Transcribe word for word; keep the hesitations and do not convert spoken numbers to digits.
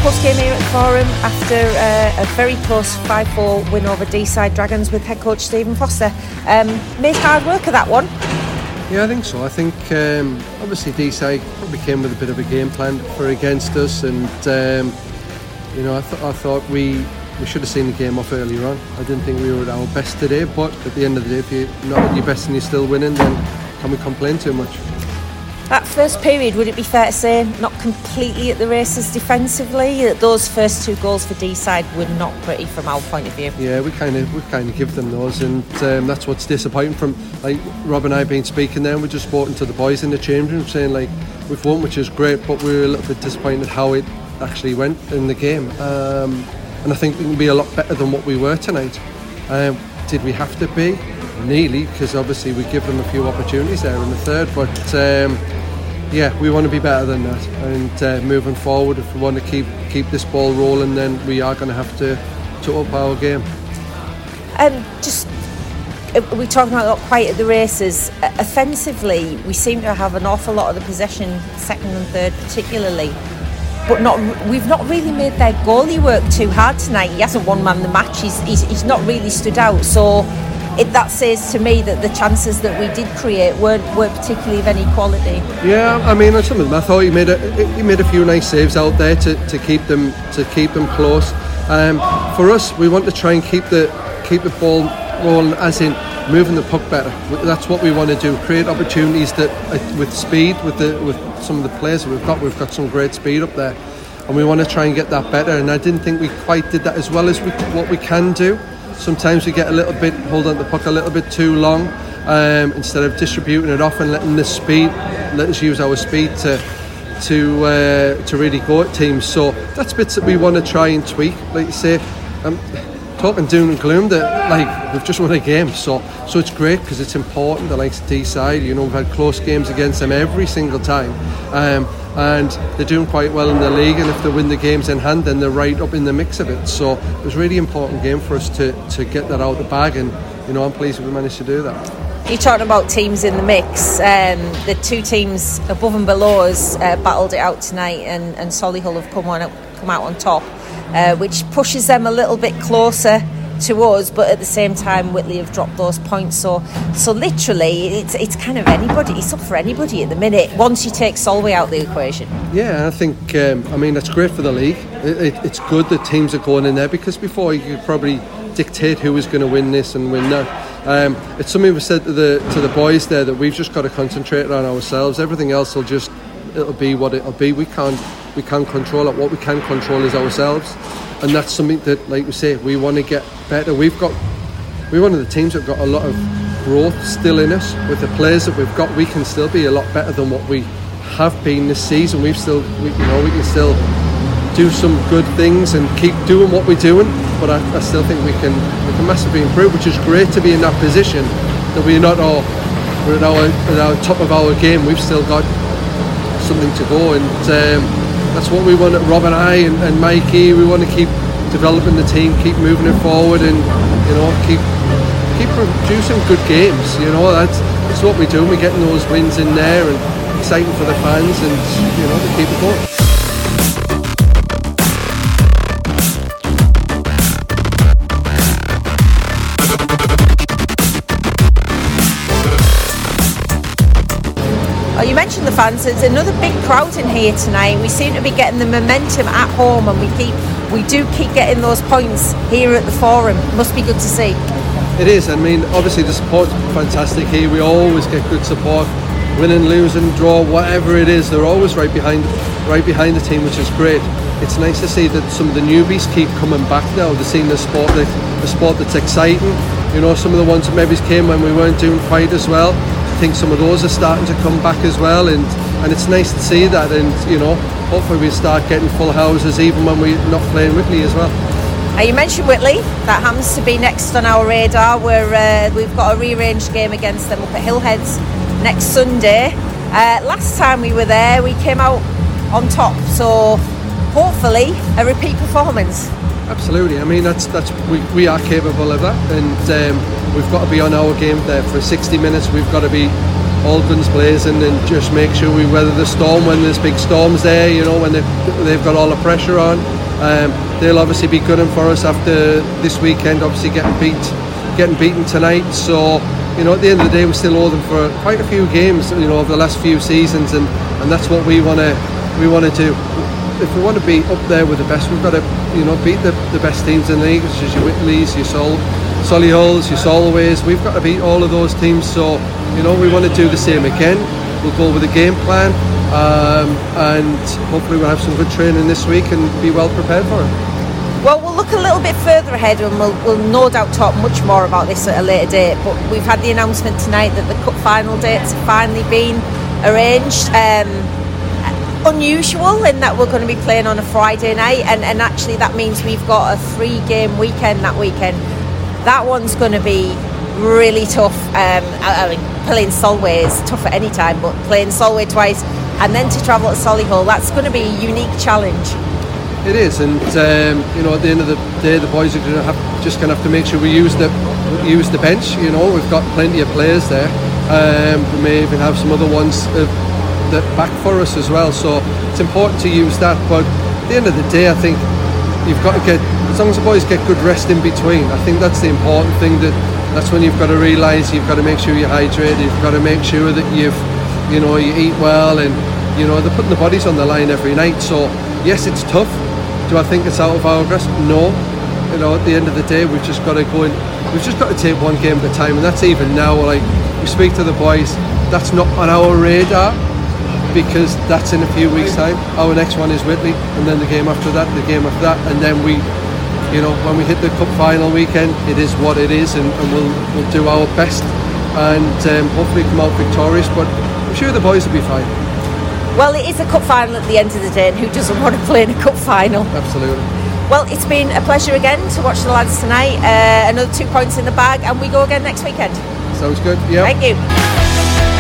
post-game here at the Forum after uh, a very close five four win over Deeside Dragons with head coach Stephen Foster. Um, made hard work of that one. Yeah, I think so. I think um, obviously Deeside probably came with a bit of a game plan for against us, and um, you know I, th- I thought we we should have seen the game off earlier on. I didn't think we were at our best today, but at the end of the day, if you're not at your best and you're still winning, then can we complain too much? That first period, would it be fair to say, not completely at the races defensively? Those first two goals for Deeside were not pretty from our point of view. Yeah, we kind of we kind of give them those, and um, that's what's disappointing. From like Rob and I have been speaking there, and we just spoken to the boys in the change room saying like we've won, which is great, but we were a little bit disappointed how it actually went in the game. Um, and I think we can be a lot better than what we were tonight. Um, did we have to be? Nearly, because obviously we give them a few opportunities there in the third, but um, yeah, we want to be better than that, and uh, moving forward, if we want to keep keep this ball rolling, then we are going to have to to up our game. Um, just uh, we're talking about not quite at the races. Uh, offensively, we seem to have an awful lot of the possession, second and third particularly, but not we've not really made their goalie work too hard tonight. He hasn't one man the match. He's he's, he's not really stood out. So. It, that says to me that the chances that we did create weren't, weren't particularly of any quality. Yeah, I mean, on some of them, I thought he made a he made a few nice saves out there to, to keep them to keep them close. Um, for us, we want to try and keep the keep the ball rolling, as in moving the puck better. That's what we want to do. Create opportunities that uh, with speed, with the with some of the players that we've got. We've got some great speed up there, and we want to try and get that better. And I didn't think we quite did that as well as we, what we can do. Sometimes we get a little bit, hold on to the puck a little bit too long, um, instead of distributing it off and letting the speed, let us use our speed to to uh, to really go at teams. So that's bits that we want to try and tweak. Like you say, um, talking doom and gloom, that like we've just won a game, so so it's great because it's important. The likes of Deeside, you know, we've had close games against them every single time. Um, and they're doing quite well in the league, and if they win the games in hand, then they're right up in the mix of it. So it was a really important game for us to, to get that out of the bag, and you know, I'm pleased we managed to do that. You're talking about teams in the mix. Um, the two teams above and below us uh, battled it out tonight, and, and Solihull have come on come out on top, uh, which pushes them a little bit closer to us, but at the same time Whitley have dropped those points, so so literally it's it's kind of anybody, it's up for anybody at the minute once you take Solway out of the equation. Yeah, I think um, I mean, that's great for the league. It, it, it's good that teams are going in there, because before you could probably dictate who was going to win this and win that. Um, it's something we said to the to the boys there, that we've just got to concentrate on ourselves. Everything else will just, it'll be what it'll be. We can't we can't control it. What we can control is ourselves. And that's something that, like we say, we want to get better. We've got, we're one of the teams that have got a lot of growth still in us. With the players that we've got, we can still be a lot better than what we have been this season. We've still, we, you know, we can still do some good things and keep doing what we're doing. But I, I still think we can, we can massively improve, which is great to be in that position. That we're not all, we're at our, at our top of our game. We've still got something to go, and. Um, That's what we want, Rob and I and, and Mikey. We want to keep developing the team, keep moving it forward, and you know, keep keep producing good games. You know, that's that's what we do. We're getting those wins in there, and exciting for the fans, and you know, to keep it going. Oh, you mentioned the fans. There's another big crowd in here tonight. We seem to be getting the momentum at home, and we keep, we do keep getting those points here at the Forum. Must be good to see. It is. I mean, obviously the support's fantastic here. We always get good support, winning, losing, draw, whatever it is. They're always right behind, right behind the team, which is great. It's nice to see that some of the newbies keep coming back now. They're seeing the sport, the, the sport that's exciting. You know, some of the ones that maybe came when we weren't doing quite as well. I think some of those are starting to come back as well, and, and it's nice to see that, and you know, hopefully we start getting full houses even when we're not playing Whitley as well. Uh, you mentioned Whitley, that happens to be next on our radar. We're, uh, we've got a rearranged game against them up at Hillheads next Sunday. Uh, last time we were there we came out on top, so hopefully a repeat performance. Absolutely. I mean, that's that's we, we are capable of that, and um, we've got to be on our game there for sixty minutes. We've got to be all guns blazing, and just make sure we weather the storm when there's big storms there, you know, when they've, they've got all the pressure on. Um, they'll obviously be gunning for us after this weekend, obviously getting beat, getting beaten tonight. So, you know, at the end of the day, we still owe them for quite a few games, you know, over the last few seasons, and, and that's what we want to we want to do. If we want to be up there with the best, we've got to, you know, beat the, the best teams in the league, such as your Whitleys, your Sol, Solihull's, your Solways. We've got to beat all of those teams. So, you know, we want to do the same again. We'll go with a game plan, um, and hopefully we'll have some good training this week and be well prepared for it. Well, we'll look a little bit further ahead, and we'll, we'll no doubt talk much more about this at a later date. But we've had the announcement tonight that the cup final dates have finally been arranged. Um, unusual in that we're going to be playing on a Friday night, and, and actually that means we've got a three game weekend that weekend. That one's going to be really tough. um, I, I mean playing Solway is tough at any time, but playing Solway twice and then to travel to Solihull, that's going to be a unique challenge. It is, and um, you know, at the end of the day, the boys are going to have just going to have to make sure we use the use the bench. You know, we've got plenty of players there. Um, we may even have some other ones uh, that back for us as well. So it's important to use that. But at the end of the day, I think you've got to get, as long as the boys get good rest in between. I think that's the important thing. That that's when you've got to realise you've got to make sure you're hydrated. You've got to make sure that you've, you know, you eat well, and you know they're putting the bodies on the line every night. So yes, it's tough. Do I think it's out of our grasp? No. You know, at the end of the day, we've just got to go in. We've just got to take one game at a time, and that's even now. Like, we speak to the boys, that's not on our radar, because that's in a few weeks' time. Our next one is Whitley, and then the game after that, the game after that, and then we, you know, when we hit the cup final weekend, it is what it is, and, and we'll we'll do our best, and um, hopefully come out victorious. But I'm sure the boys will be fine. Well, it is a cup final at the end of the day, and who doesn't want to play in a cup final? Absolutely. Well, it's been a pleasure again to watch the lads tonight. Uh, another two points in the bag, and we go again next weekend. Sounds good. Yeah. Thank you.